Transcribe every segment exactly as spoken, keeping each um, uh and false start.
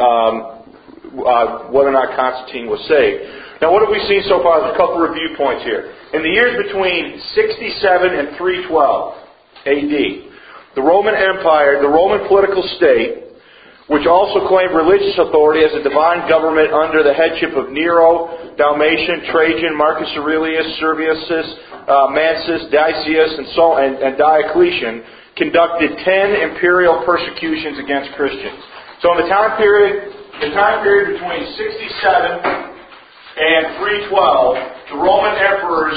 um, uh, whether or not Constantine was saved. Now, what have we seen so far? There's a couple of review points here. In the years between sixty-seven and three twelve A D, the Roman Empire, the Roman political state, which also claimed religious authority as a divine government under the headship of Nero, Domitian, Trajan, Marcus Aurelius, Servius, uh, Mansus, Decius, and so and, and Diocletian, conducted ten imperial persecutions against Christians. So in the time period, the time period between sixty-seven and three twelve, the Roman emperors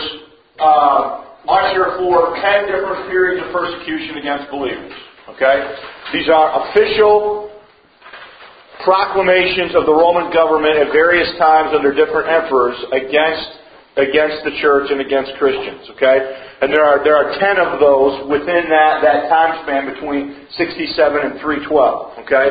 uh, usher forth ten different periods of persecution against believers. Okay, these are official proclamations of the Roman government at various times under different emperors against against the church and against Christians. Okay, and there are there are ten of those within that that time span between sixty-seven and three twelve. Okay,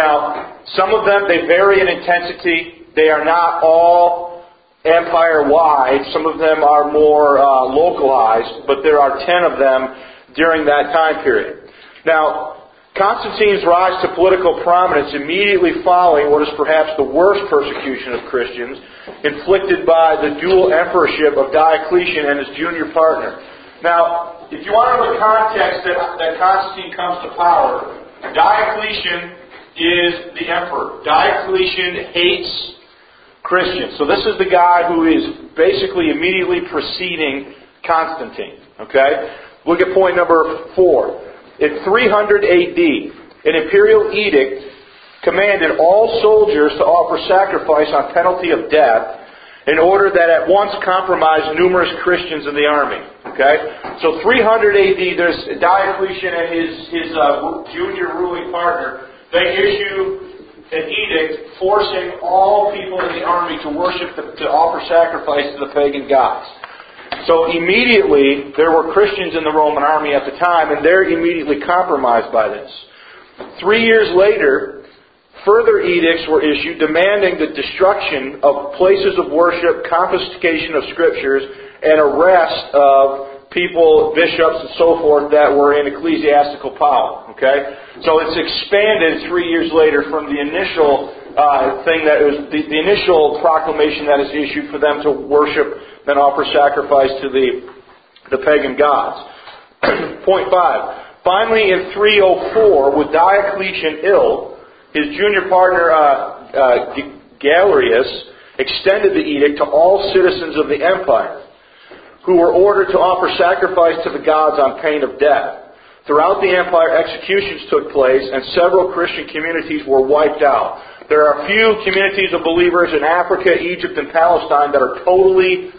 now some of them, they vary in intensity. They are not all empire-wide. Some of them are more uh, localized, but there are ten of them during that time period. Now, Constantine's rise to political prominence immediately following what is perhaps the worst persecution of Christians, inflicted by the dual emperorship of Diocletian and his junior partner. Now, if you want to know the context that, that Constantine comes to power, Diocletian is the emperor. Diocletian hates Christians. So this is the guy who is basically immediately preceding Constantine. Okay? Look at point number four. In three hundred A D, an imperial edict commanded all soldiers to offer sacrifice on penalty of death in order that at once compromise numerous Christians in the army. Okay? So three hundred A D, there's Diocletian and his, his uh, junior ruling partner. They issue an edict forcing all people in the army to worship, the, to offer sacrifice to the pagan gods. So immediately, there were Christians in the Roman army at the time, and they're immediately compromised by this. Three years later, further edicts were issued demanding the destruction of places of worship, confiscation of scriptures, and arrest of people, bishops, and so forth that were in ecclesiastical power. Okay? So it's expanded three years later from the initial uh, thing that was the, the initial proclamation that is issued for them to worship and offer sacrifice to the the pagan gods. Point five. Finally, in three oh four, with Diocletian ill, his junior partner uh, uh, Galerius extended the edict to all citizens of the empire, who were ordered to offer sacrifice to the gods on pain of death. Throughout the empire, executions took place, and several Christian communities were wiped out. There are a few communities of believers in Africa, Egypt, and Palestine that are totally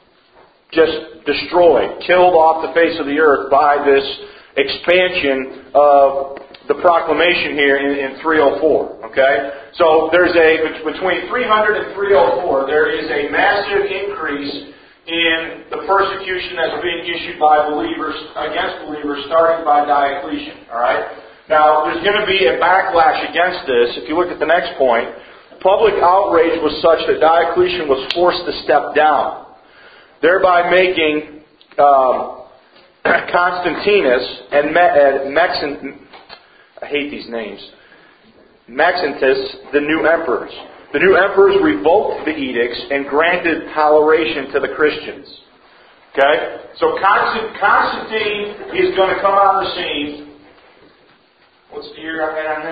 just destroyed, killed off the face of the earth by this expansion of the proclamation here in, in three oh four. Okay? So there's a, between three hundred and three oh four, there is a massive increase in the persecution that's being issued by believers, against believers, starting by Diocletian. Alright? Now, there's going to be a backlash against this. If you look at the next point, public outrage was such that Diocletian was forced to step down, thereby making um, Constantinus and Me- Maxent- I hate these names, Maxentus, the new emperors. The new emperors revoked the edicts and granted toleration to the Christians. Okay? So Constantine is going to come on the scene. What's the year I had on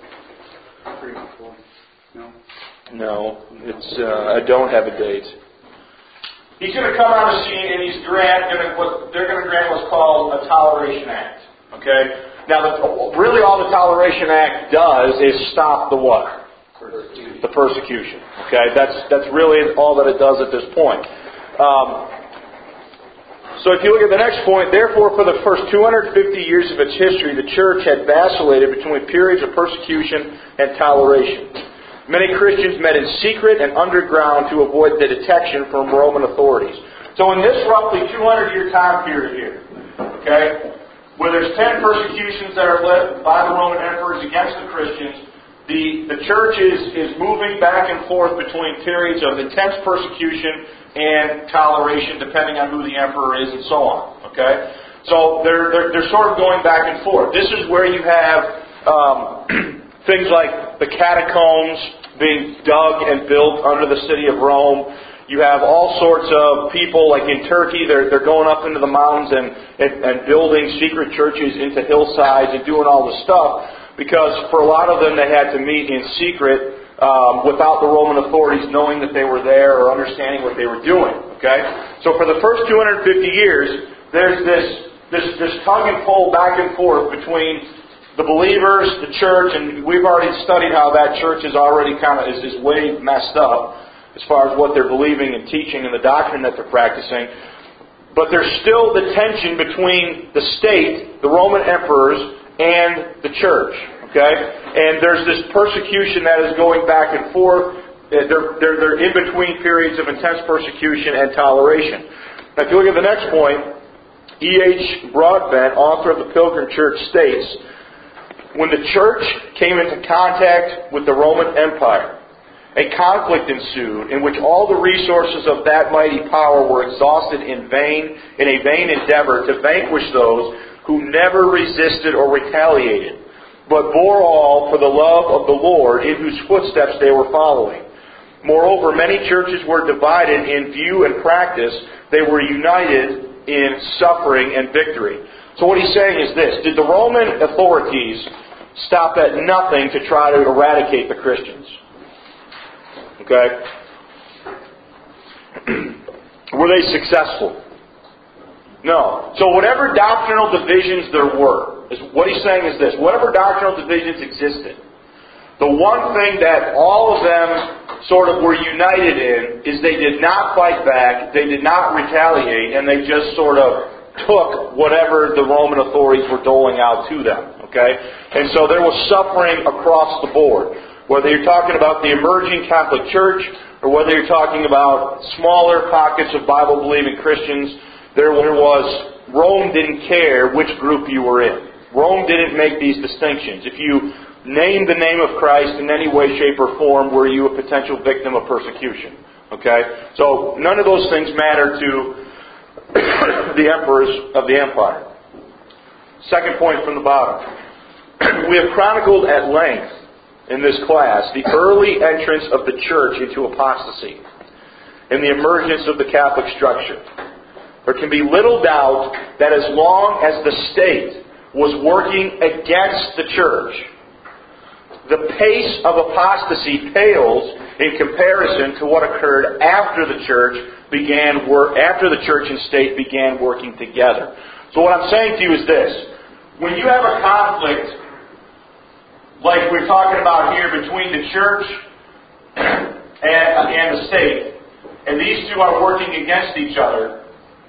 that? three oh four. No. No. It's, uh, I don't have a date. He's going to come on the scene and he's grant, gonna, what, they're going to grant what's called a Toleration Act. Okay? Now, the, really all the Toleration Act does is stop the what? The persecution. Okay, that's that's really all that it does at this point. Um, so if you look at the next point, therefore, for the first two hundred fifty years of its history, the church had vacillated between periods of persecution and toleration. Many Christians met in secret and underground to avoid the detection from Roman authorities. So in this roughly two hundred year time period here, okay, where there's ten persecutions that are led by the Roman emperors against the Christians, The, the church is, is moving back and forth between periods of intense persecution and toleration, depending on who the emperor is and so on. Okay? So they're, they're, they're sort of going back and forth. This is where you have um, things like the catacombs being dug and built under the city of Rome. You have all sorts of people, like in Turkey, they're, they're going up into the mountains and, and, and building secret churches into hillsides and doing all this stuff, because for a lot of them they had to meet in secret um, without the Roman authorities knowing that they were there or understanding what they were doing. Okay, so for the first two hundred fifty years, there's this this this tug and pull back and forth between the believers, the church, and we've already studied how that church is already kind of is, is way messed up as far as what they're believing and teaching and the doctrine that they're practicing. But there's still the tension between the state, the Roman emperors, and the church. Okay, and there's this persecution that is going back and forth. They're, they're, they're in between periods of intense persecution and toleration. Now, if you look at the next point, E H Broadbent, author of the Pilgrim Church, states, when the church came into contact with the Roman Empire, a conflict ensued in which all the resources of that mighty power were exhausted in vain, in a vain endeavor to vanquish those who never resisted or retaliated, but bore all for the love of the Lord in whose footsteps they were following. Moreover, many churches were divided in view and practice. They were united in suffering and victory. So what he's saying is this: did the Roman authorities stop at nothing to try to eradicate the Christians? Okay? Were they successful? No. So whatever doctrinal divisions there were, is what he's saying is this: whatever doctrinal divisions existed, the one thing that all of them sort of were united in is they did not fight back, they did not retaliate, and they just sort of took whatever the Roman authorities were doling out to them. Okay? And so there was suffering across the board. Whether you're talking about the emerging Catholic Church, or whether you're talking about smaller pockets of Bible-believing Christians, there was, Rome didn't care which group you were in. Rome didn't make these distinctions. If you named the name of Christ in any way, shape, or form, were you a potential victim of persecution. Okay? So none of those things matter to the emperors of the empire. Second point from the bottom. We have chronicled at length in this class the early entrance of the church into apostasy and the emergence of the Catholic structure. There can be little doubt that as long as the state was working against the church, the pace of apostasy pales in comparison to what occurred after the church began work, after the church and state began working together. So what I'm saying to you is this: when you have a conflict like we're talking about here between the church and, and the state, and these two are working against each other,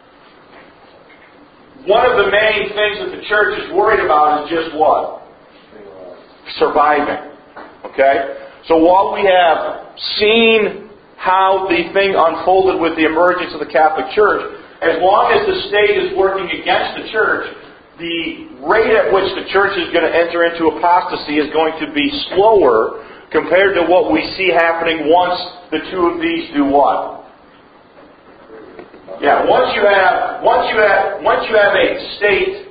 one of the main things that the church is worried about is just what? Surviving. Okay? So while we have seen how the thing unfolded with the emergence of the Catholic Church, as long as the state is working against the church, the rate at which the church is going to enter into apostasy is going to be slower compared to what we see happening once the two of these do what? Yeah, once you have once you have once you have a state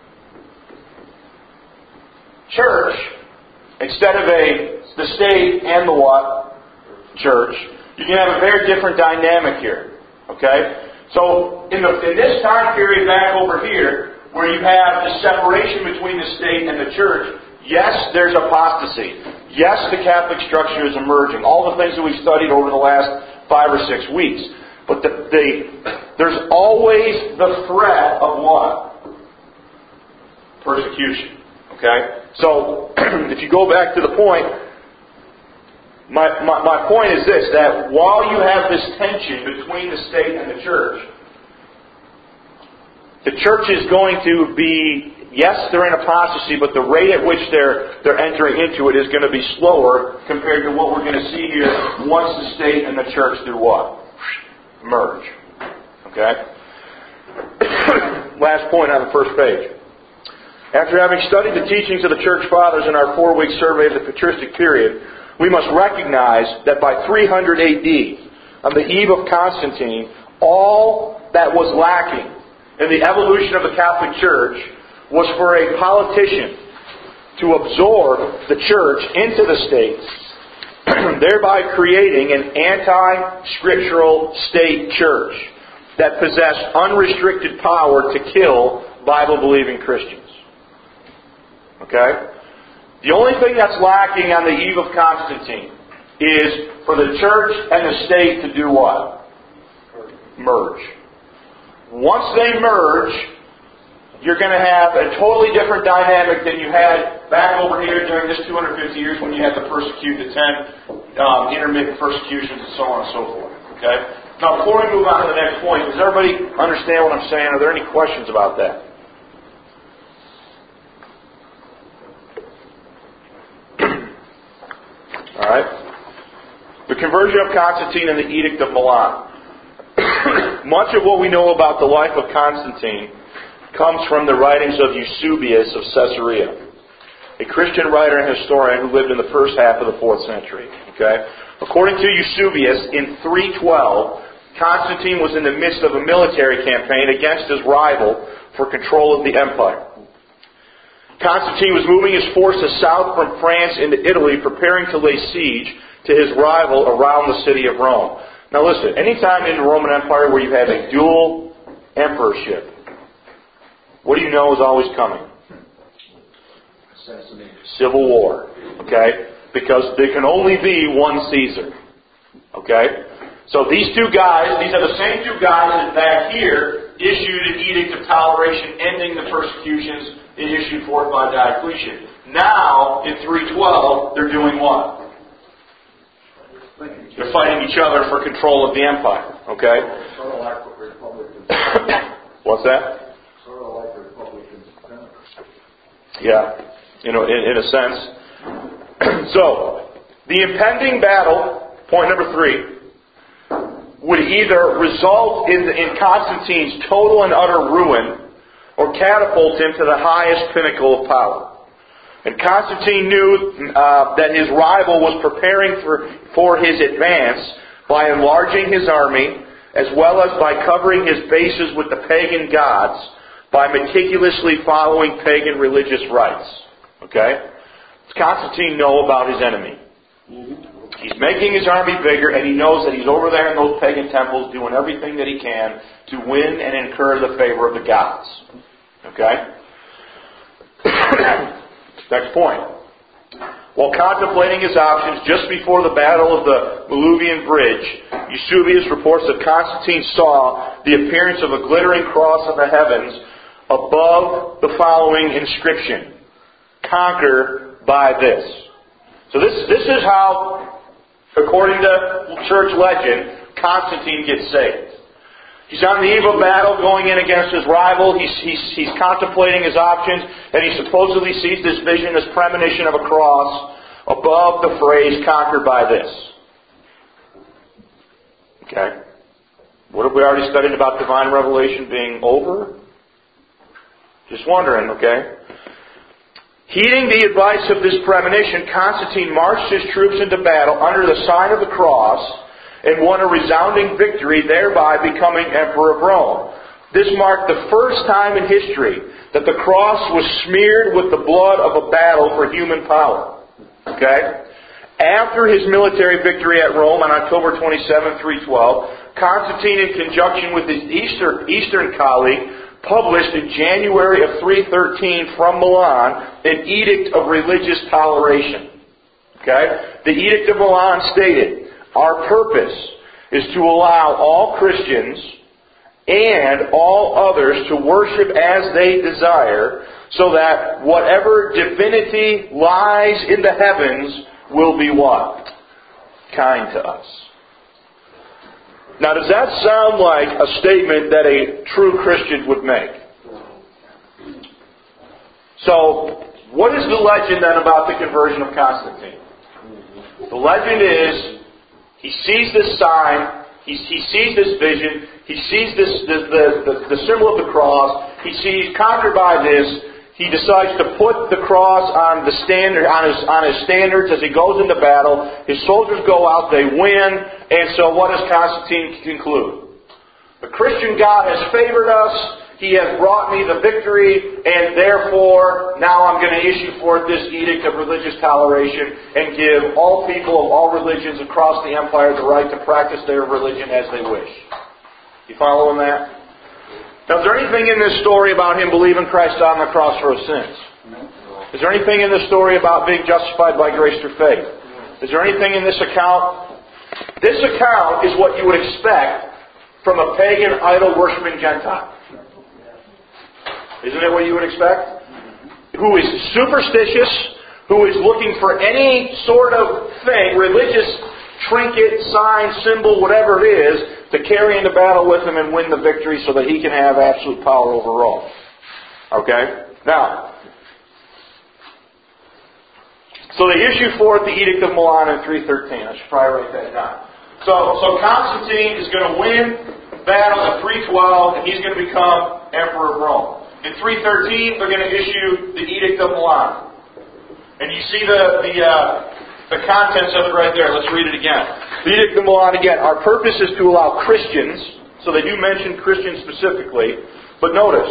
church instead of a the state and the what? Church, you can have a very different dynamic here. Okay? So in the in this time period back over here, where you have the separation between the state and the church, yes, there's apostasy. Yes, the Catholic structure is emerging. All the things that we've studied over the last five or six weeks. But the, the, there's always the threat of what? Persecution. Okay? So, if you go back to the point, my, my, my point is this, that while you have this tension between the state and the church, the church is going to be, yes, they're in apostasy, but the rate at which they're they're entering into it is going to be slower compared to what we're going to see here once the state and the church do what? Merge. Okay? Last point on the first page. After having studied the teachings of the Church Fathers in our four-week survey of the patristic period, we must recognize that by three hundred A D, on the eve of Constantine, all that was lacking in the evolution of the Catholic Church was for a politician to absorb the church into the state, thereby creating an anti-scriptural state church that possessed unrestricted power to kill Bible-believing Christians. Okay? The only thing that's lacking on the eve of Constantine is for the church and the state to do what? Merge. Once they merge, you're going to have a totally different dynamic than you had back over here during this two hundred fifty years when you had the persecute, the ten um, intermittent persecutions, and so on and so forth. Okay? Now, before we move on to the next point, does everybody understand what I'm saying? Are there any questions about that? All right. The conversion of Constantine and the Edict of Milan. Much of what we know about the life of Constantine comes from the writings of Eusebius of Caesarea, a Christian writer and historian who lived in the first half of the fourth century. Okay? According to Eusebius, in three twelve, Constantine was in the midst of a military campaign against his rival for control of the empire. Constantine was moving his forces south from France into Italy, preparing to lay siege to his rival around the city of Rome. Now listen, anytime in the Roman Empire where you have a dual emperorship, what do you know is always coming? Assassination. Civil war. Okay? Because there can only be one Caesar. Okay? So these two guys, these are the same two guys that back here issued an edict of toleration ending the persecutions issued forth by Diocletian. Now, in three twelve, they're doing what? They're fighting each other for control of the empire. Okay? Sort of like what Republicans. What's that? Sort of like Republicans. Yeah, you know, in, in a sense. So, the impending battle, point number three, would either result in, in Constantine's total and utter ruin or catapult him to the highest pinnacle of power. And Constantine knew uh, that his rival was preparing for, for his advance by enlarging his army as well as by covering his bases with the pagan gods by meticulously following pagan religious rites. Okay? Does Constantine know about his enemy? He's making his army bigger, and he knows that he's over there in those pagan temples doing everything that he can to win and incur the favor of the gods. Okay? Next point. While contemplating his options just before the battle of the Milvian Bridge, Eusebius reports that Constantine saw the appearance of a glittering cross in the heavens above the following inscription: "Conquer by this." So this, this is how, according to church legend, Constantine gets saved. He's on the eve of battle going in against his rival. He's, he's, he's contemplating his options, and he supposedly sees this vision, this premonition of a cross above the phrase, "Conquer by this." Okay. What have we already studied about divine revelation being over? Just wondering, okay? Heeding the advice of this premonition, Constantine marched his troops into battle under the sign of the cross and won a resounding victory, thereby becoming Emperor of Rome. This marked the first time in history that the cross was smeared with the blood of a battle for human power. Okay? After his military victory at Rome on October twenty-seventh, three twelve, Constantine, in conjunction with his Eastern, Eastern colleague, published in January of three thirteen from Milan an edict of religious toleration. Okay? The Edict of Milan stated, "Our purpose is to allow all Christians and all others to worship as they desire, so that whatever divinity lies in the heavens will be what? Kind to us." Now, does that sound like a statement that a true Christian would make? So, what is the legend then about the conversion of Constantine? The legend is, he sees this sign, he, he sees this vision, he sees this the, the, the, the symbol of the cross, he sees, "Conquer by this." He decides to put the cross on the standard, on his, on his standards as he goes into battle. His soldiers go out, they win, and so what does Constantine conclude? The Christian God has favored us. He has brought me the victory, and therefore now I'm going to issue forth this edict of religious toleration and give all people of all religions across the empire the right to practice their religion as they wish. You following that? Now, is there anything in this story about him believing Christ on the cross for his sins? Is there anything in this story about being justified by grace through faith? Is there anything in this account? This account is what you would expect from a pagan, idol-worshiping Gentile. Isn't it what you would expect? Who is superstitious, who is looking for any sort of thing, religious trinket, sign, symbol, whatever it is, to carry into battle with him and win the victory so that he can have absolute power over Rome. Okay? Now, so they issue forth the Edict of Milan in three thirteen. I should probably write that down. So, so Constantine is going to win battle at three twelve, and he's going to become Emperor of Rome. In three thirteen, they're going to issue the Edict of Milan. And you see the the, uh, the contents of it right there. Let's read it again. The Edict of Milan again. Our purpose is to allow Christians, so they do mention Christians specifically, but notice,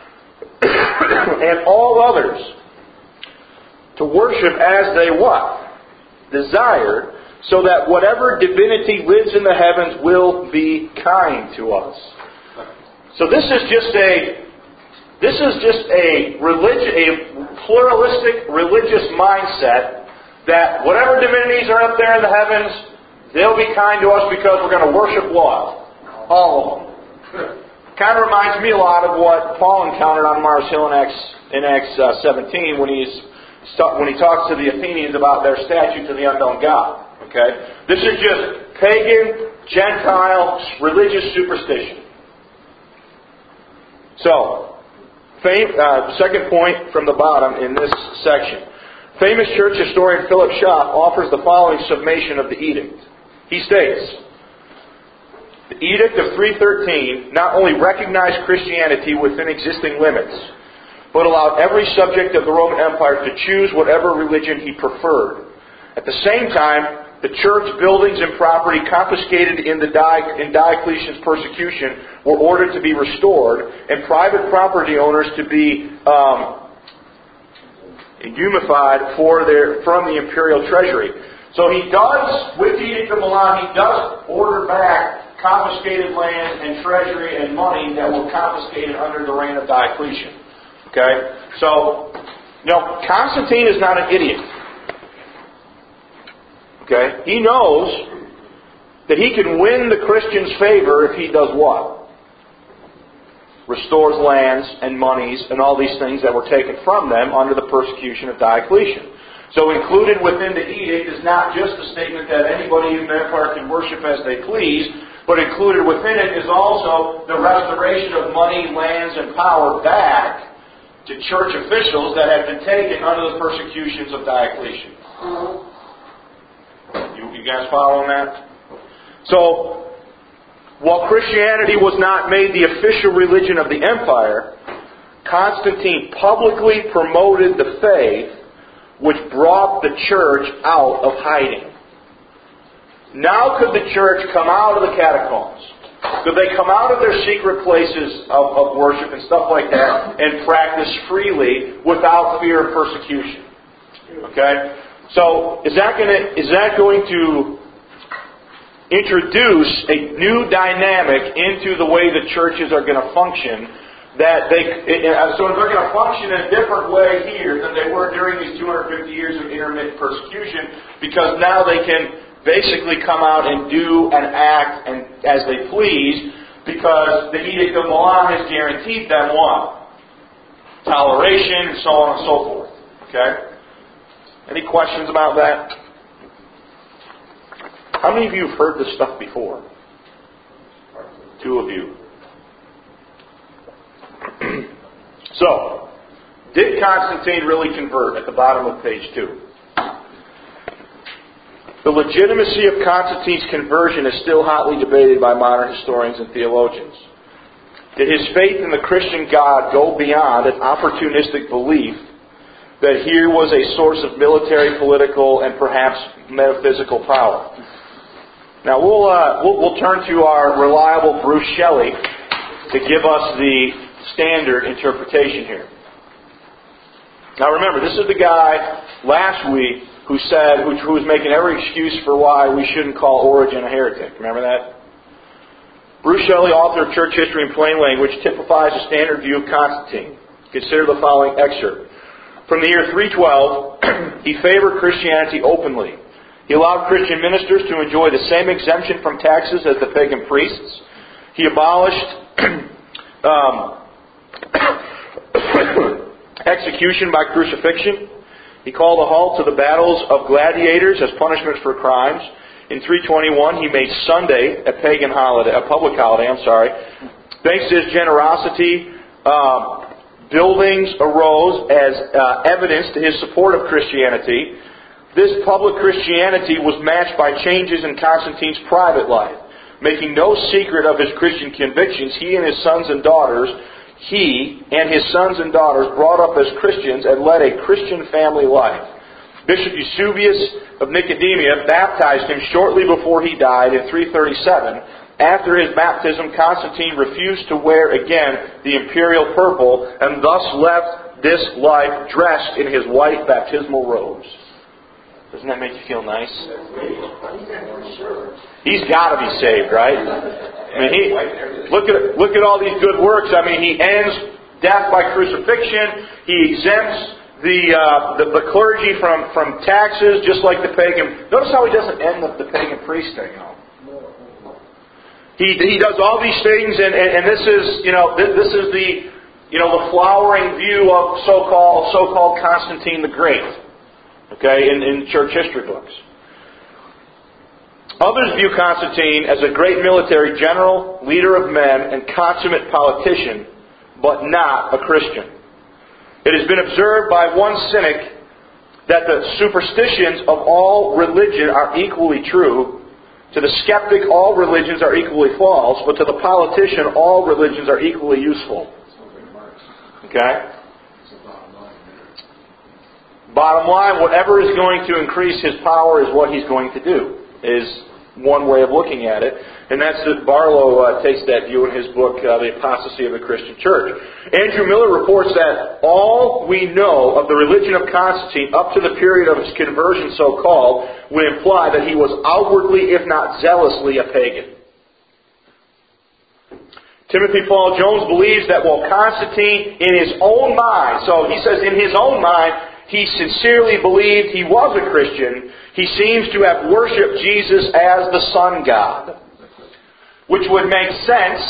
and all others, to worship as they what? Desire, so that whatever divinity lives in the heavens will be kind to us. So this is just a This is just a religi- a pluralistic religious mindset that whatever divinities are up there in the heavens, they'll be kind to us because we're going to worship what? All of them. Kind of reminds me a lot of what Paul encountered on Mars Hill in Acts, in Acts uh, seventeen when he's when he talks to the Athenians about their statue to the unknown God. Okay, this is just pagan, Gentile, religious superstition. So. Fame, uh, second point from the bottom in this section. Famous church historian Philip Schaff offers the following summation of the edict. He states, the Edict of three thirteen not only recognized Christianity within existing limits, but allowed every subject of the Roman Empire to choose whatever religion he preferred. At the same time, the church buildings and property confiscated in, the Di- in Diocletian's persecution were ordered to be restored, and private property owners to be um, unified for their, from the imperial treasury. So he does, with the Edict of Milan, he does order back confiscated land and treasury and money that were confiscated under the reign of Diocletian. Okay? So, you know, Constantine is not an idiot. Okay? He knows that he can win the Christians' favor if he does what? Restores lands and monies and all these things that were taken from them under the persecution of Diocletian. So included within the edict is not just a statement that anybody in the empire can worship as they please, but included within it is also the restoration of money, lands, and power back to church officials that had been taken under the persecutions of Diocletian. You, you guys following that? So, while Christianity was not made the official religion of the empire, Constantine publicly promoted the faith which brought the church out of hiding. Now could the church come out of the catacombs? Could they come out of their secret places of, of worship and stuff like that and practice freely without fear of persecution? Okay? So, is that going to is that going to introduce a new dynamic into the way the churches are going to function? That they so they're going to function in a different way here than they were during these two hundred fifty years of intermittent persecution, because now they can basically come out and do and act and as they please, because the Edict of Milan has guaranteed them what? Toleration and so on and so forth. Okay. Any questions about that? How many of you have heard this stuff before? Two of you. So, did Constantine really convert? At the bottom of page two. The legitimacy of Constantine's conversion is still hotly debated by modern historians and theologians. Did his faith in the Christian God go beyond an opportunistic belief that here was a source of military, political, and perhaps metaphysical power? Now we'll, uh, we'll we'll turn to our reliable Bruce Shelley to give us the standard interpretation here. Now remember, this is the guy last week who said, who, who was making every excuse for why we shouldn't call Origen a heretic. Remember that? Bruce Shelley, author of Church History in Plain Language, typifies a standard view of Constantine. Consider the following excerpt. From the year three twelve, he favored Christianity openly. He allowed Christian ministers to enjoy the same exemption from taxes as the pagan priests. He abolished um, execution by crucifixion. He called a halt to the battles of gladiators as punishment for crimes. In three twenty-one, he made Sunday a pagan holiday, a public holiday. I'm sorry. Thanks to his generosity, uh, buildings arose as uh, evidence to his support of Christianity. This public Christianity was matched by changes in Constantine's private life. Making no secret of his Christian convictions, he and his sons and daughters, he and his sons and daughters brought up as Christians and led a Christian family life. Bishop Eusebius of Nicomedia baptized him shortly before he died in three thirty-seven. After his baptism, Constantine refused to wear again the imperial purple and thus left this life dressed in his white baptismal robes. Doesn't that make you feel nice? He's got to be saved, right? I mean, he, look at look at all these good works. I mean, he ends death by crucifixion. He exempts the uh, the, the clergy from, from taxes, just like the pagan. Notice how he doesn't end the, the pagan priest thing. No. He he does all these things, and, and, and this is you know this, this is the you know the flowering view of so-called so-called Constantine the Great. Okay, in, in church history books. Others view Constantine as a great military general, leader of men, and consummate politician, but not a Christian. It has been observed by one cynic that the superstitions of all religion are equally true. To the skeptic, all religions are equally false, but to the politician, all religions are equally useful. Okay? Bottom line, whatever is going to increase his power is what he's going to do, is one way of looking at it. And that's that Barlow uh, takes that view in his book, uh, The Apostasy of the Christian Church. Andrew Miller reports that all we know of the religion of Constantine up to the period of his conversion, so-called, would imply that he was outwardly, if not zealously, a pagan. Timothy Paul Jones believes that while Constantine, in his own mind, so he says in his own mind, he sincerely believed he was a Christian, he seems to have worshipped Jesus as the Son God. Which would make sense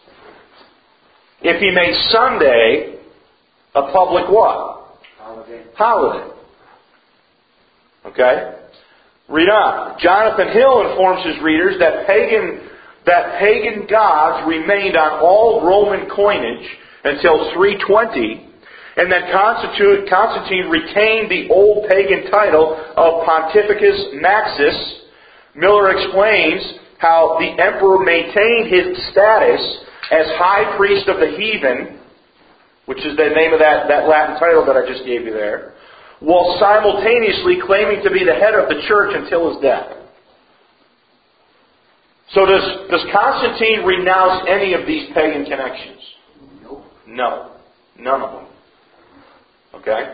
if he made Sunday a public what? Holiday. Holiday. Okay? Read on. Jonathan Hill informs his readers that pagan that pagan gods remained on all Roman coinage until three twenty, and that Constantine retained the old pagan title of Pontificus Maximus. Miller explains how the emperor maintained his status as high priest of the heathen, which is the name of that, that Latin title that I just gave you there, while simultaneously claiming to be the head of the church until his death. So does, does Constantine renounce any of these pagan connections? Nope. No. None of them. Okay?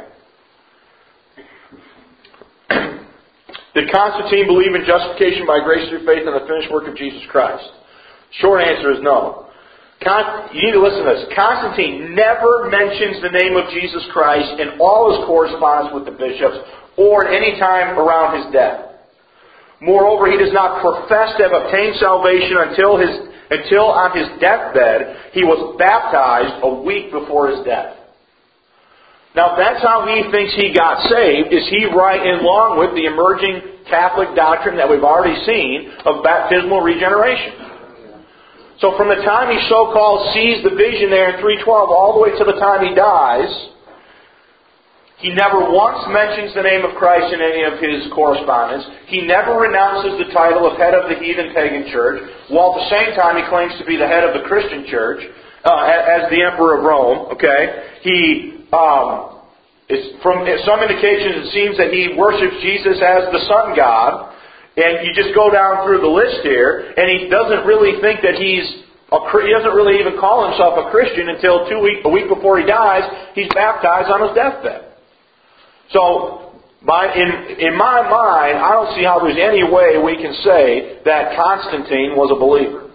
Did Constantine believe in justification by grace through faith in the finished work of Jesus Christ? Short answer is no. Con- you need to listen to this. Constantine never mentions the name of Jesus Christ in all his correspondence with the bishops or at any time around his death. Moreover, he does not profess to have obtained salvation until his until on his deathbed he was baptized a week before his death. Now, if that's how he thinks he got saved, is he right in along with the emerging Catholic doctrine that we've already seen of baptismal regeneration? So from the time he so-called sees the vision there in three twelve all the way to the time he dies, he never once mentions the name of Christ in any of his correspondence. He never renounces the title of head of the heathen pagan church, while at the same time he claims to be the head of the Christian church, uh, as the Emperor of Rome. Okay, he um, is, from some indications it seems that he worships Jesus as the Son God, and you just go down through the list here, and he doesn't really think that he's A, he doesn't really even call himself a Christian until two week, a week before he dies. He's baptized on his deathbed. So, by, in, in my mind, I don't see how there's any way we can say that Constantine was a believer.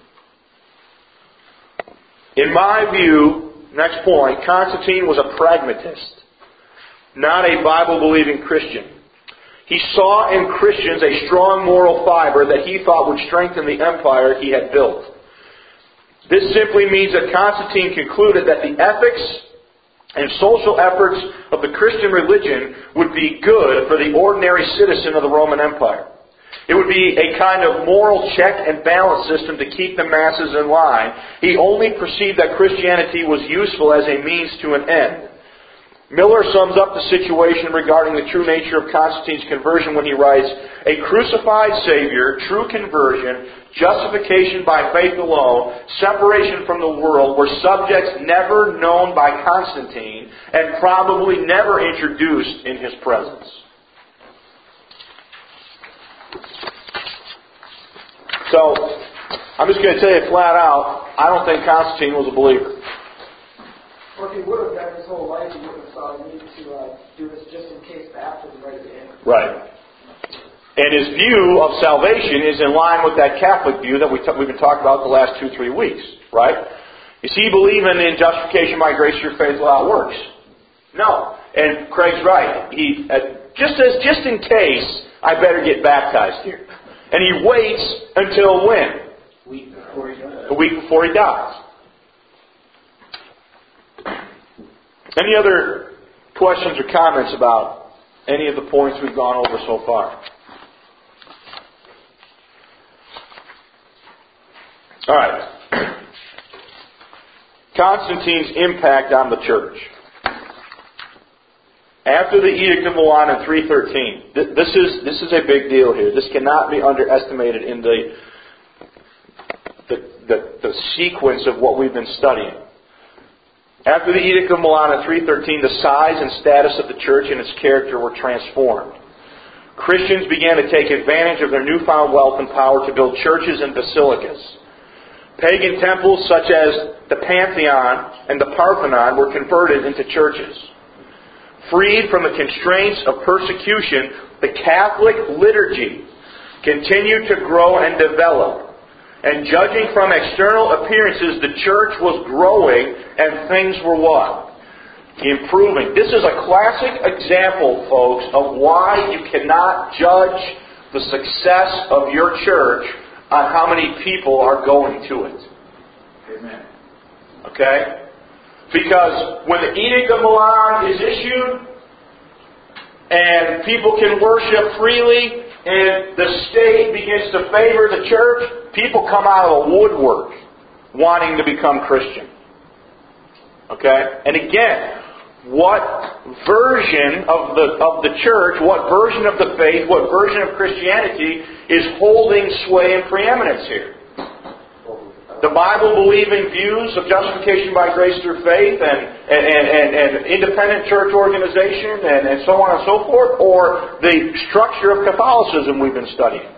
In my view, next point, Constantine was a pragmatist, not a Bible-believing Christian. He saw in Christians a strong moral fiber that he thought would strengthen the empire he had built. This simply means that Constantine concluded that the ethics and social efforts of the Christian religion would be good for the ordinary citizen of the Roman Empire. It would be a kind of moral check and balance system to keep the masses in line. He only perceived that Christianity was useful as a means to an end. Miller sums up the situation regarding the true nature of Constantine's conversion when he writes, "A crucified Savior, true conversion, justification by faith alone, separation from the world were subjects never known by Constantine and probably never introduced in his presence." So, I'm just going to tell you flat out, I don't think Constantine was a believer. Or if he would have done his whole life, he wouldn't have thought he needed to uh, do this just in case baptism right at the end. Right. And his view of salvation is in line with that Catholic view that we t- we've been talking about the last two, three weeks. Right? Is he believing in justification by grace through faith without works? No. And Craig's right. He uh, just as just in case, I better get baptized here. And he waits until when? A week before he dies. A week before he dies. Any other questions or comments about any of the points we've gone over so far? All right. Constantine's impact on the church. After the Edict of Milan in three thirteen, this is this is a big deal here. This cannot be underestimated in the the, the, the sequence of what we've been studying. After the Edict of Milan in three thirteen, the size and status of the church and its character were transformed. Christians began to take advantage of their newfound wealth and power to build churches and basilicas. Pagan temples such as the Pantheon and the Parthenon were converted into churches. Freed from the constraints of persecution, the Catholic liturgy continued to grow and develop. And judging from external appearances, the church was growing and things were what? Improving. This is a classic example, folks, of why you cannot judge the success of your church on how many people are going to it. Amen. Okay? Because when the Edict of Milan is issued and people can worship freely and the state begins to favor the church, people come out of the woodwork wanting to become Christian. Okay? And again, what version of the of the church, what version of the faith, what version of Christianity is holding sway and preeminence here? The Bible-believing views of justification by grace through faith and, and, and, and independent church organization and, and so on and so forth, or the structure of Catholicism we've been studying.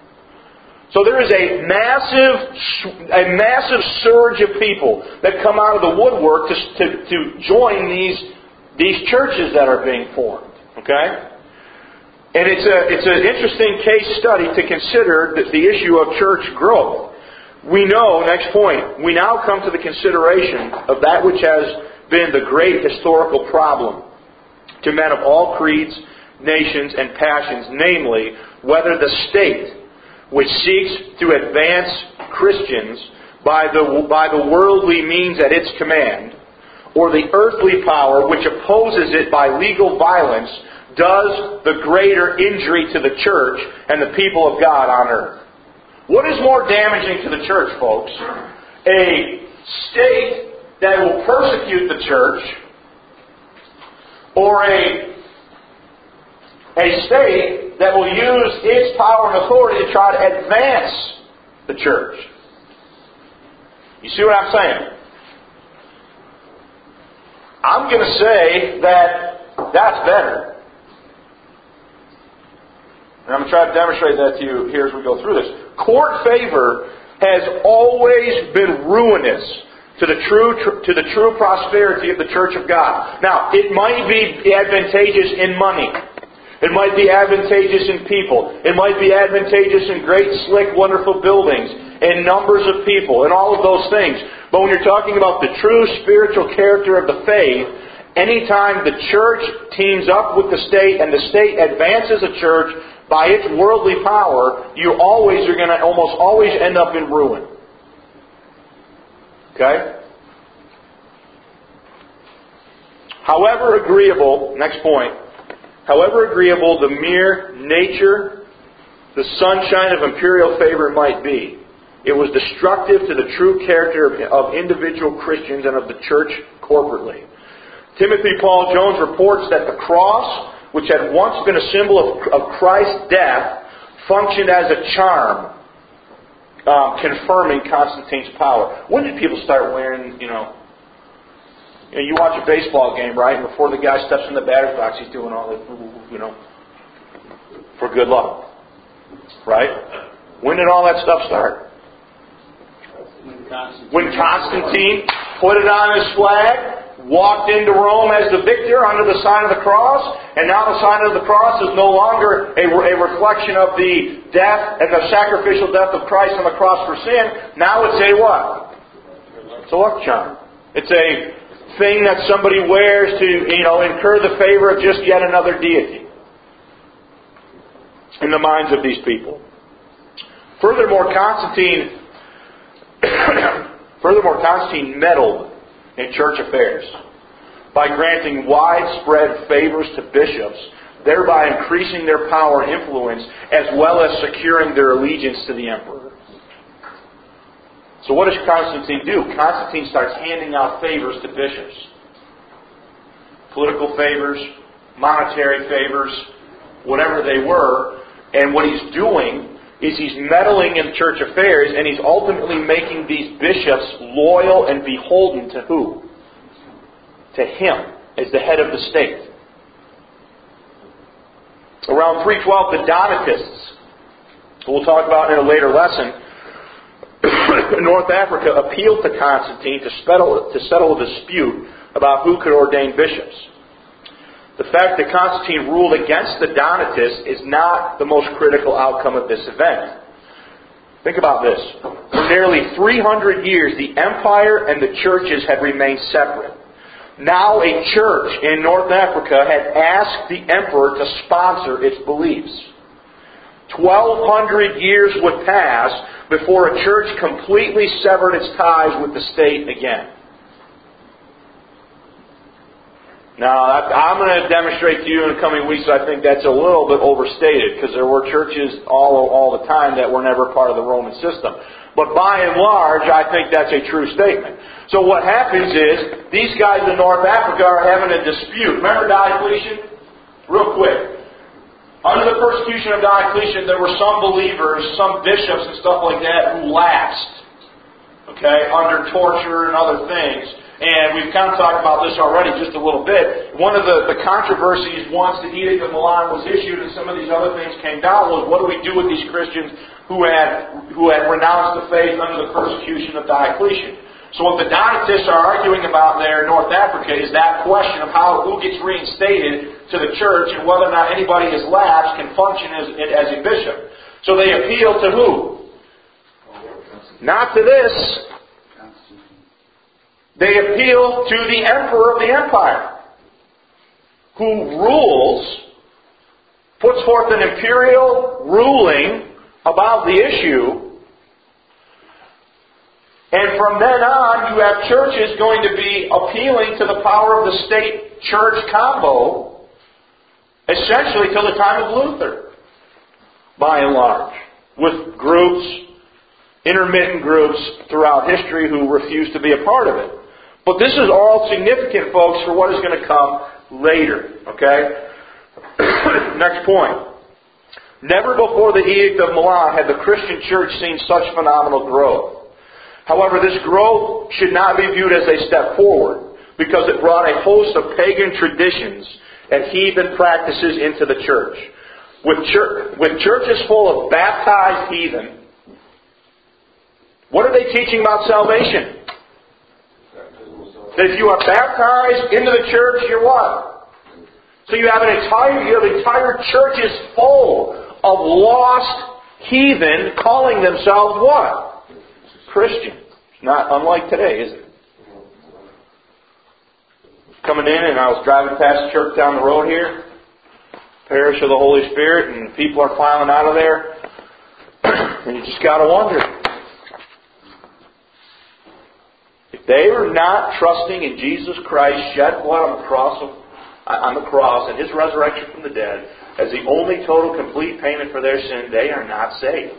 So there is a massive, a massive surge of people that come out of the woodwork to, to, to join these, these churches that are being formed. Okay? And it's a it's an interesting case study to consider the, the issue of church growth. We know, next point, we now come to the consideration of that which has been the great historical problem to men of all creeds, nations, and passions, namely, whether the state, which seeks to advance Christians by the, by the worldly means at its command, or the earthly power, which opposes it by legal violence, does the greater injury to the church and the people of God on earth. What is more damaging to the church, folks? A state that will persecute the church, or a, a state that will use its power and authority to try to advance the church? You see what I'm saying? I'm going to say that that's better. And I'm going to try to demonstrate that to you here as we go through this. Court favor has always been ruinous to the true to the true prosperity of the Church of God. Now, it might be advantageous in money. It might be advantageous in people. It might be advantageous in great, slick, wonderful buildings and numbers of people and all of those things. But when you're talking about the true spiritual character of the faith, anytime the church teams up with the state and the state advances a church by its worldly power, you always are going to almost always end up in ruin. Okay? However agreeable, next point, however agreeable the mere nature, the sunshine of imperial favor might be, it was destructive to the true character of individual Christians and of the church corporately. Timothy Paul Jones reports that the cross, which had once been a symbol of, of Christ's death, functioned as a charm, um, confirming Constantine's power. When did people start wearing, you know, you know, you watch a baseball game, right? And before the guy steps in the batter's box, he's doing all this, you know, for good luck. Right? When did all that stuff start? When Constantine put it on his flag, walked into Rome as the victor under the sign of the cross, and now the sign of the cross is no longer a, a reflection of the death and the sacrificial death of Christ on the cross for sin. Now it's a what? It's a luck charm. It's a thing that somebody wears to, you know, incur the favor of just yet another deity in the minds of these people. Furthermore, Constantine Furthermore, Constantine meddled in church affairs by granting widespread favors to bishops, thereby increasing their power and influence, as well as securing their allegiance to the emperor. So what does Constantine do? Constantine starts handing out favors to bishops. Political favors, monetary favors, whatever they were. And what he's doing is he's meddling in church affairs, and he's ultimately making these bishops loyal and beholden to who? To him as the head of the state. Around three twelve, the Donatists, who we'll talk about in a later lesson, in North Africa, appealed to Constantine to settle, to settle a dispute about who could ordain bishops. The fact that Constantine ruled against the Donatists is not the most critical outcome of this event. Think about this. For nearly three hundred years, the empire and the churches had remained separate. Now a church in North Africa had asked the emperor to sponsor its beliefs. Twelve hundred years would pass before a church completely severed its ties with the state again. Now, I'm going to demonstrate to you in the coming weeks that I think that's a little bit overstated, because there were churches all all the time that were never part of the Roman system. But by and large, I think that's a true statement. So what happens is, these guys in North Africa are having a dispute. Remember Diocletian? Real quick. Under the persecution of Diocletian, there were some believers, some bishops and stuff like that, who lapsed. Okay? Under torture and other things. And we've kind of talked about this already just a little bit. One of the, the controversies once the Edict of Milan was issued and some of these other things came down was, what do we do with these Christians who had who had renounced the faith under the persecution of Diocletian? So what the Donatists are arguing about there in North Africa is that question of how who gets reinstated to the church and whether or not anybody has lapsed can function as, as a bishop. So they appeal to who? Not to this. They appeal to the emperor of the empire, who rules, puts forth an imperial ruling about the issue, and from then on you have churches going to be appealing to the power of the state-church combo, essentially till the time of Luther, by and large, with groups, intermittent groups throughout history who refuse to be a part of it. But this is all significant, folks, for what is going to come later. Okay? Next point. Never before the Edict of Milan had the Christian church seen such phenomenal growth. However, this growth should not be viewed as a step forward, because it brought a host of pagan traditions and heathen practices into the church. With, church, with churches full of baptized heathen, What are they teaching about salvation? That if you are baptized into the church, you're what? So you have an entire, you have entire churches full of lost heathen calling themselves what? Christian. It's not unlike today, is it? Coming in and I was driving past the church down the road here, Parish of the Holy Spirit, and people are filing out of there, and you just got to wonder. If they are not trusting in Jesus Christ, shed blood on the cross of, on the cross and His resurrection from the dead as the only total complete payment for their sin, they are not saved.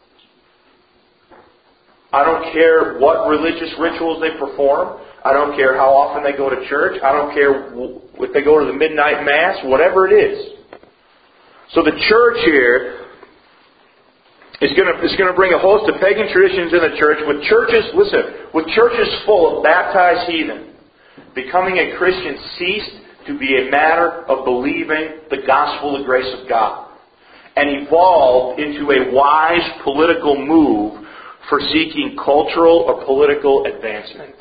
I don't care what religious rituals they perform. I don't care how often they go to church. I don't care if they go to the midnight mass, whatever it is. So the church here is going to, is going to bring a host of pagan traditions in the church with churches, listen, with churches full of baptized heathen. Becoming a Christian ceased to be a matter of believing the gospel of grace of God and evolved into a wise political move for seeking cultural or political advancement.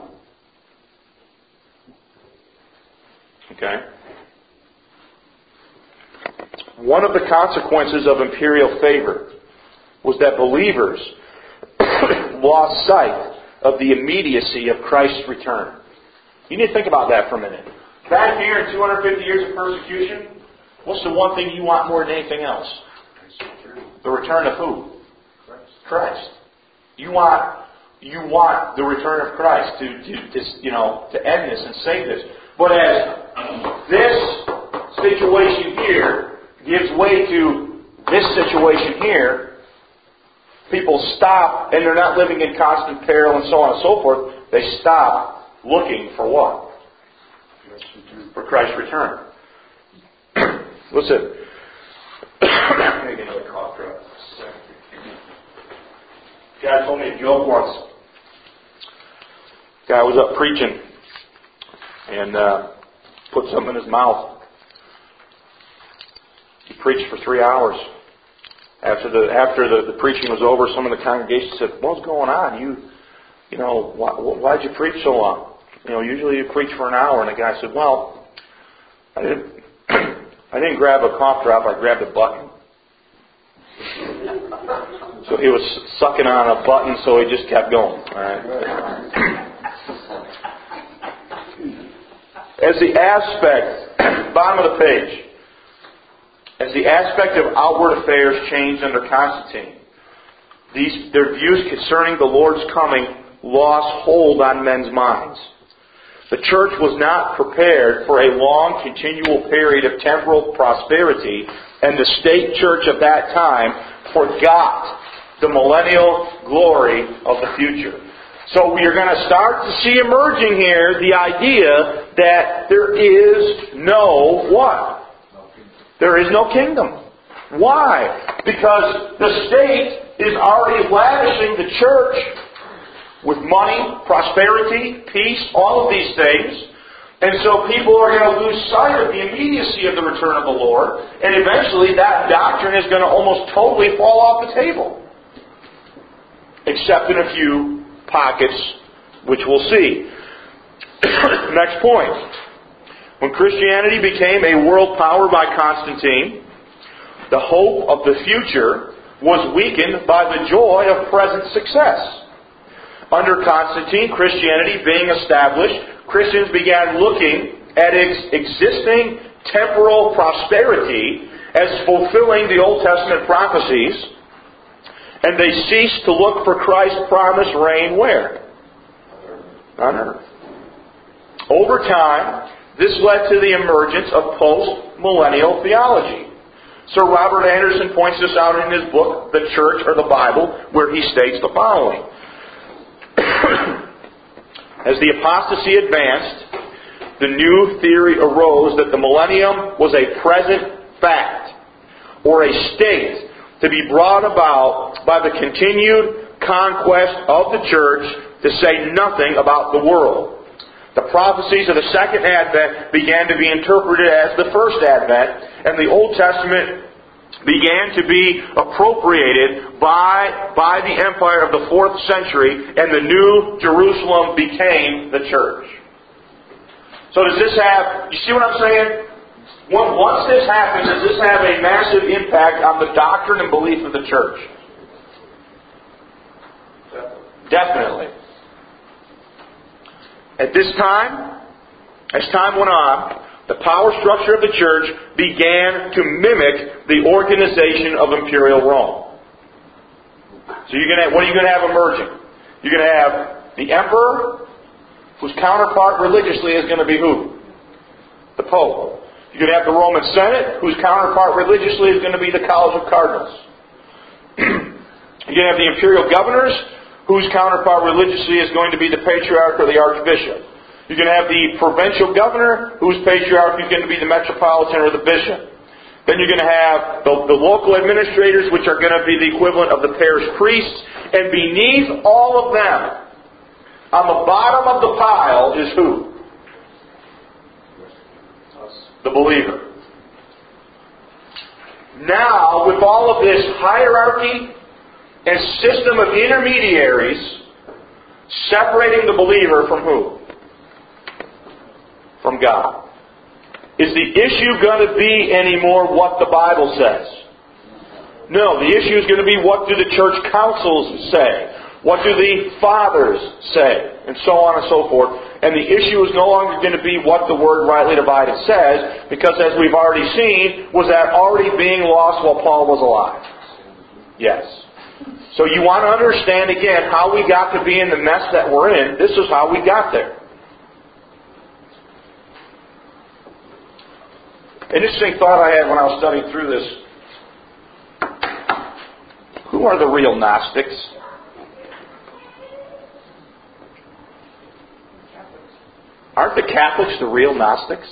Okay? One of the consequences of imperial favor was that believers lost sight of the immediacy of Christ's return. You need to think about that for a minute. Back here in two hundred fifty years of persecution, what's the one thing you want more than anything else? The return of who? Christ. You want you want the return of Christ to, to, to you know to end this and save this. But as this situation here gives way to this situation here, people stop, and they're not living in constant peril and so on and so forth. They stop looking for what? For Christ's return. Listen. Maybe another cough drop. Guy told me a joke once. Guy was up preaching and uh, put something in his mouth. He preached for three hours. After the after the, the preaching was over, some of the congregation said, "What's going on? You, you know, why why'd you preach so long? You know, usually you preach for an hour." And the guy said, "Well, I didn't I didn't grab a cough drop. I grabbed a button." So he was sucking on a button, so he just kept going. All right. As the aspect, bottom of the page, as the aspect of outward affairs changed under Constantine, these their views concerning the Lord's coming lost hold on men's minds. The church was not prepared for a long, continual period of temporal prosperity, and the state church of that time forgot the millennial glory of the future. So we are going to start to see emerging here the idea that there is no what? There is no kingdom. Why? Because the state is already lavishing the church with money, prosperity, peace, all of these things. And so people are going to lose sight of the immediacy of the return of the Lord. And eventually that doctrine is going to almost totally fall off the table. Except in a few pockets, which we'll see. Next point. When Christianity became a world power by Constantine, the hope of the future was weakened by the joy of present success. Under Constantine, Christianity being established, Christians began looking at its existing temporal prosperity as fulfilling the Old Testament prophecies, and they ceased to look for Christ's promised reign where? On earth. Over time, this led to the emergence of post-millennial theology. Sir Robert Anderson points this out in his book, The Church or the Bible, where he states the following. As the apostasy advanced, the new theory arose that the millennium was a present fact, or a state to be brought about by the continued conquest of the church, to say nothing about the world. The prophecies of the Second Advent began to be interpreted as the First Advent, and the Old Testament began to be appropriated by, by the empire of the fourth century, and the New Jerusalem became the church. So does this have, you see what I'm saying? Once this happens, does this have a massive impact on the doctrine and belief of the church? Definitely. At this time, as time went on, the power structure of the church began to mimic the organization of imperial Rome. So you're going to have, what are you going to have emerging? You're going to have the emperor, whose counterpart religiously is going to be who? The Pope. You're going to have the Roman Senate, whose counterpart religiously is going to be the College of Cardinals. You're going to have the imperial governors, whose counterpart religiously is going to be the Patriarch or the Archbishop. You're going to have the provincial governor, whose patriarch is going to be the metropolitan or the bishop. Then you're going to have the, the local administrators, which are going to be the equivalent of the parish priests. And beneath all of them, on the bottom of the pile, is who? The believer. Now, with all of this hierarchy and system of intermediaries separating the believer from who? From God. Is the issue going to be anymore what the Bible says? No, the issue is going to be what do the church councils say? What do the fathers say? And so on and so forth. And the issue is no longer going to be what the word rightly divided says, because as we've already seen, was that already being lost while Paul was alive? Yes. So you want to understand again how we got to be in the mess that we're in. This is how we got there. Interesting thought I had when I was studying through this. Who are the real Gnostics? Aren't the Catholics the real Gnostics?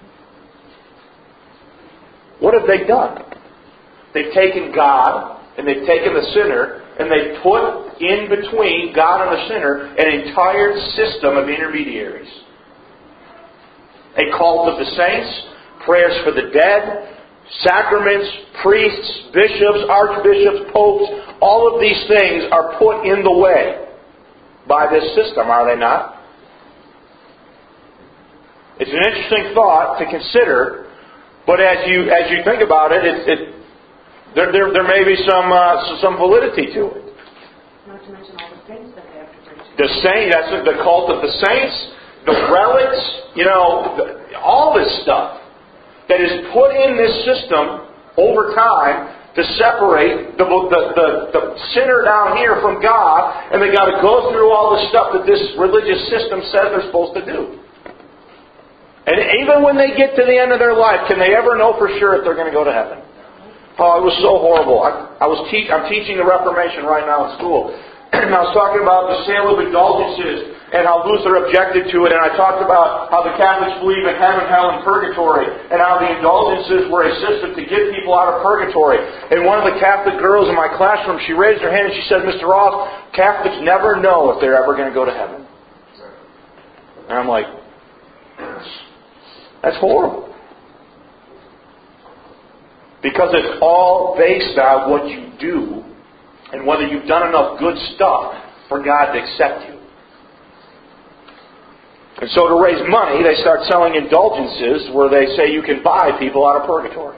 What have they done? They've taken God and they've taken the sinner and they've put in between God and the sinner an entire system of intermediaries. A cult of the saints, prayers for the dead, sacraments, priests, bishops, archbishops, popes, all of these things are put in the way by this system, are they not? It's an interesting thought to consider, but as you as you think about it, it, it there, there there may be some uh, some validity to it. Not to mention all the saints that they have to preach. The saint, that's the cult of the saints, the relics, you know, the, all this stuff that is put in this system over time to separate the, the, the, the sinner down here from God, and they got to go through all the stuff that this religious system says they're supposed to do. And even when they get to the end of their life, can they ever know for sure if they're going to go to heaven? Oh, it was so horrible. I, I was te- I'm teaching the Reformation right now in school, and I was talking about the sale of indulgences and how Luther objected to it, and I talked about how the Catholics believe in heaven, hell, and purgatory, and how the indulgences were a system to get people out of purgatory. And one of the Catholic girls in my classroom, she raised her hand and she said, Mister Ross, Catholics never know if they're ever going to go to heaven. And I'm like, that's horrible. Because it's all based on what you do and whether you've done enough good stuff for God to accept you. And so to raise money, they start selling indulgences where they say you can buy people out of purgatory.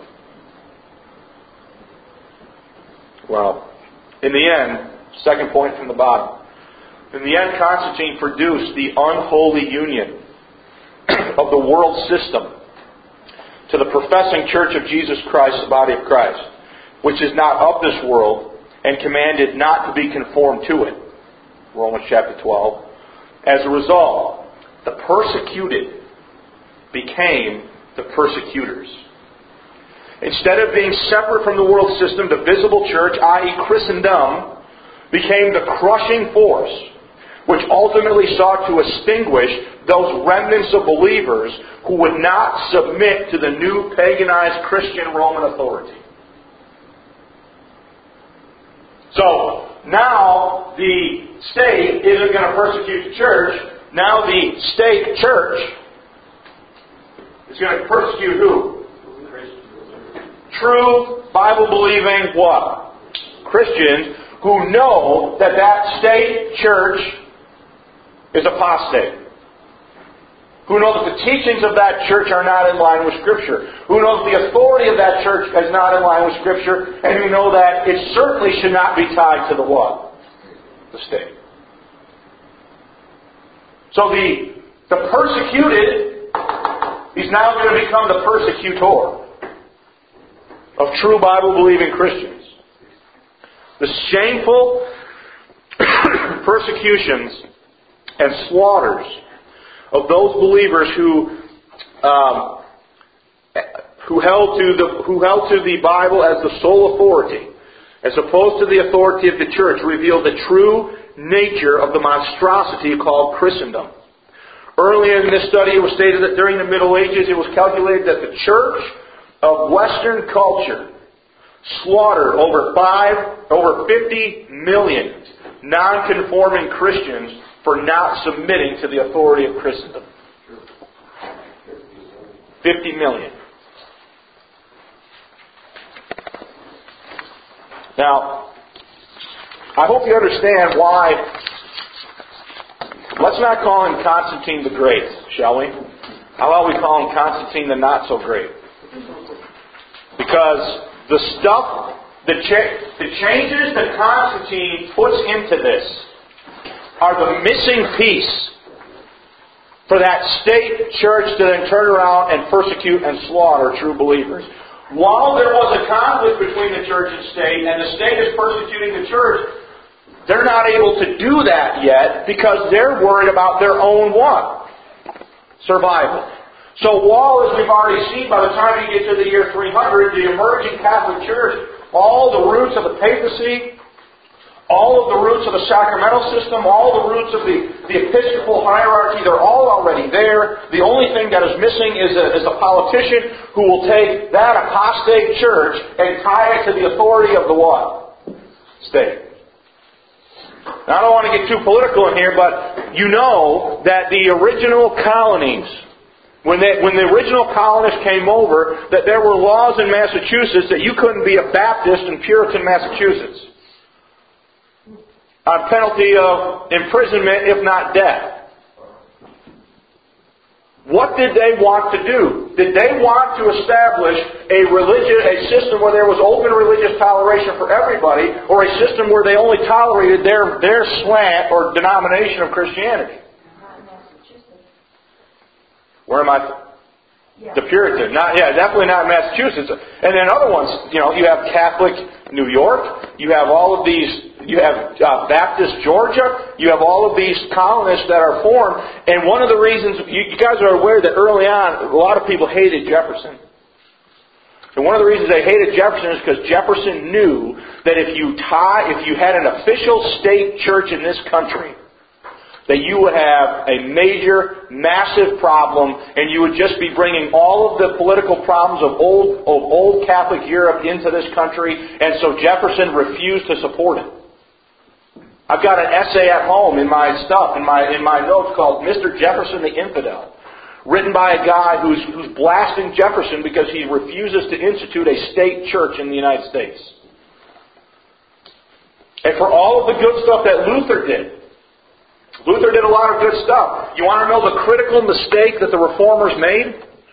Well, in the end, second point from the bottom, in the end Constantine produced the unholy union of the world system to the professing Church of Jesus Christ, the body of Christ, which is not of this world and commanded not to be conformed to it. Romans chapter twelve. As a result, the persecuted became the persecutors. Instead of being separate from the world system, the visible church, that is. Christendom, became the crushing force which ultimately sought to extinguish those remnants of believers who would not submit to the new paganized Christian Roman authority. So, now the state isn't going to persecute the church. Now the state church is going to persecute who? True Bible-believing what? Christians who know that that state church is apostate. Who know that the teachings of that church are not in line with Scripture. Who know that the authority of that church is not in line with Scripture. And who know that it certainly should not be tied to the what? The state. So the, the persecuted is now going to become the persecutor of true Bible-believing Christians. The shameful persecutions and slaughters of those believers who um, who held to the who held to the Bible as the sole authority, as opposed to the authority of the church, revealed the true nature of the monstrosity called Christendom. Earlier in this study, it was stated that during the Middle Ages, it was calculated that the church of Western culture slaughtered over five, over fifty million non-conforming Christians for not submitting to the authority of Christendom. Fifty million. Now, I hope you understand why. Let's not call him Constantine the Great, shall we? How about we call him Constantine the Not So Great? Because the stuff, the, cha- the changes that Constantine puts into this are the missing piece for that state church to then turn around and persecute and slaughter true believers. While there was a conflict between the church and state, and the state is persecuting the church, they're not able to do that yet because they're worried about their own what? Survival. So while, as we've already seen, by the time you get to the year three hundred, the emerging Catholic Church, all the roots of the papacy, all of the roots of the sacramental system, all the roots of the, the episcopal hierarchy, they're all already there. The only thing that is missing is a, is a politician who will take that apostate church and tie it to the authority of the what? State. Now, I don't want to get too political in here, but you know that the original colonies, when, they, when the original colonists came over, that there were laws in Massachusetts that you couldn't be a Baptist in Puritan Massachusetts, on penalty of imprisonment, if not death. What did they want to do? Did they want to establish a religion, a system where there was open religious toleration for everybody, or a system where they only tolerated their, their slant or denomination of Christianity? Not Massachusetts. Where am I? Yeah. The Puritan. Not, yeah, definitely not Massachusetts. And then other ones, you know, you have Catholic New York, you have all of these, you have uh, Baptist Georgia, you have all of these colonists that are formed. And one of the reasons, you, you guys are aware that early on, a lot of people hated Jefferson. And one of the reasons they hated Jefferson is because Jefferson knew that if you tie, if you had an official state church in this country, that you would have a major, massive problem, and you would just be bringing all of the political problems of old, of old Catholic Europe into this country, and so Jefferson refused to support it. I've got an essay at home in my stuff, in my in my notes, called Mister Jefferson the Infidel, written by a guy who's who's blasting Jefferson because he refuses to institute a state church in the United States. And for all of the good stuff that Luther did, Luther did a lot of good stuff. You want to know the critical mistake that the Reformers made?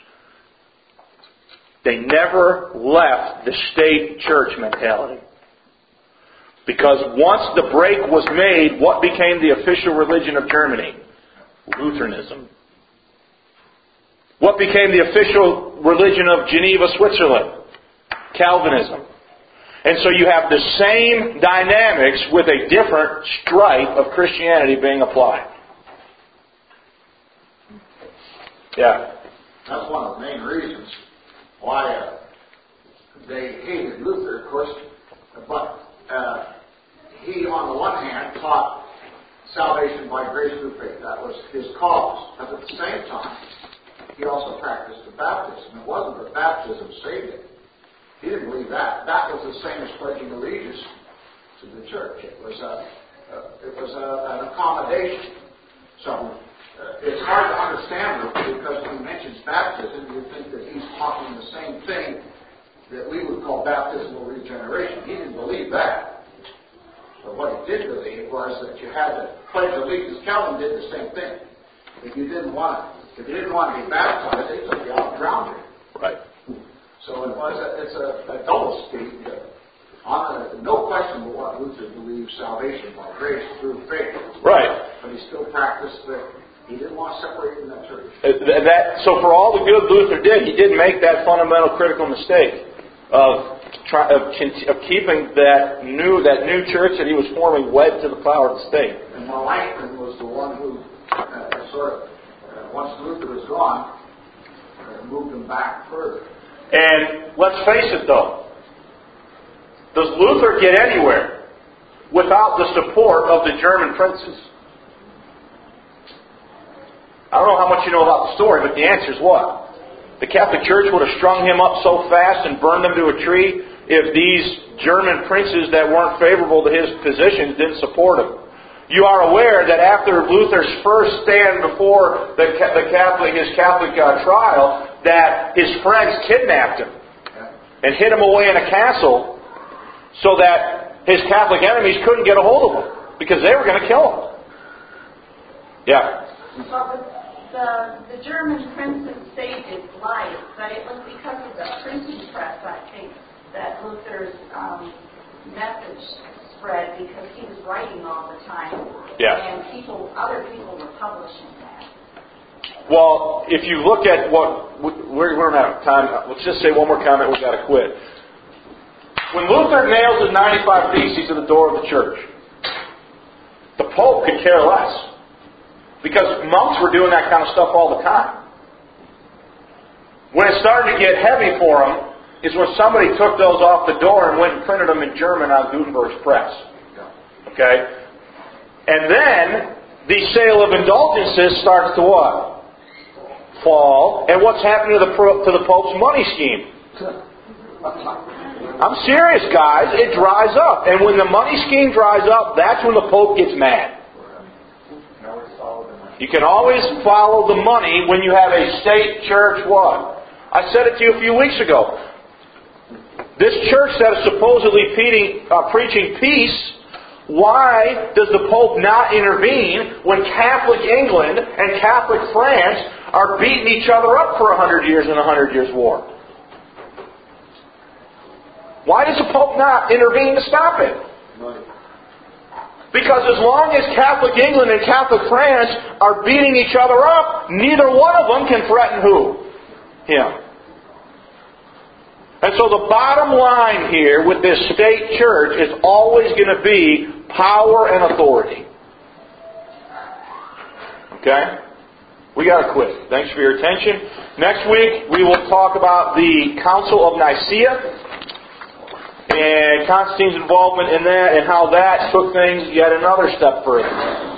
They never left the state church mentality. Because once the break was made, what became the official religion of Germany? Lutheranism. What became the official religion of Geneva, Switzerland? Calvinism. And so you have the same dynamics with a different stripe of Christianity being applied. Yeah. That's one of the main reasons why uh, they hated Luther, of course. But uh, he, on the one hand, taught salvation by grace through faith. That was his cause. But at the same time, he also practiced the baptism. It wasn't that baptism saved him. He didn't believe that. That was the same as pledging allegiance to the church. It was a, uh, it was a, an accommodation. So uh, it's hard to understand because when he mentions baptism, you think that he's talking the same thing that we would call baptismal regeneration. He didn't believe that. But what he did believe was that you had to pledge allegiance. Calvin did the same thing. If you didn't want if you didn't want to be baptized, they took you out and drowned you. Right. So it was a, it's a, a double speak. On a, no question but what Luther believed, salvation by grace through faith. Right. But he still practiced that. He didn't want to separate from that church. Uh, That, so for all the good Luther did, he did make that fundamental critical mistake of, try, of, of keeping that new that new church that he was forming wed to the power of the state. And Melanchthon was the one who uh, sort of, uh, once Luther was gone, uh, moved him back further. And let's face it though, does Luther get anywhere without the support of the German princes? I don't know how much you know about the story, but the answer is what? The Catholic Church would have strung him up so fast and burned him to a tree if these German princes that weren't favorable to his positions didn't support him. You are aware that after Luther's first stand before the, the Catholic, his Catholic uh, trial, that his friends kidnapped him and hid him away in a castle so that his Catholic enemies couldn't get a hold of him because they were going to kill him. Yeah. Well, the, the, the German princes saved his life, but it was because of the printing press, I think, that Luther's um, message spread, because he was writing all the time. Yeah. And people, other people were publishing that. Well, if you look at what we're, we're out of time, let's just say one more comment. We got to quit. When Luther nails his ninety-five Theses to the door of the church, the Pope could care less, because monks were doing that kind of stuff all the time. When it started to get heavy for him is when somebody took those off the door and went and printed them in German on Gutenberg's press. Okay? And then the sale of indulgences starts to what? Fall. And what's happening to the to the Pope's money scheme? I'm serious, guys. It dries up. And when the money scheme dries up, that's when the Pope gets mad. You can always follow the money when you have a state church what? I said it to you a few weeks ago. This church that is supposedly preaching, uh, preaching peace, why does the Pope not intervene when Catholic England and Catholic France are beating each other up for a hundred years in a hundred years war? Why does the Pope not intervene to stop it? Because as long as Catholic England and Catholic France are beating each other up, neither one of them can threaten who? Him. And so the bottom line here with this state church is always going to be power and authority. Okay? We got to quit. Thanks for your attention. Next week we will talk about the Council of Nicaea and Constantine's involvement in that and how that took things yet another step further.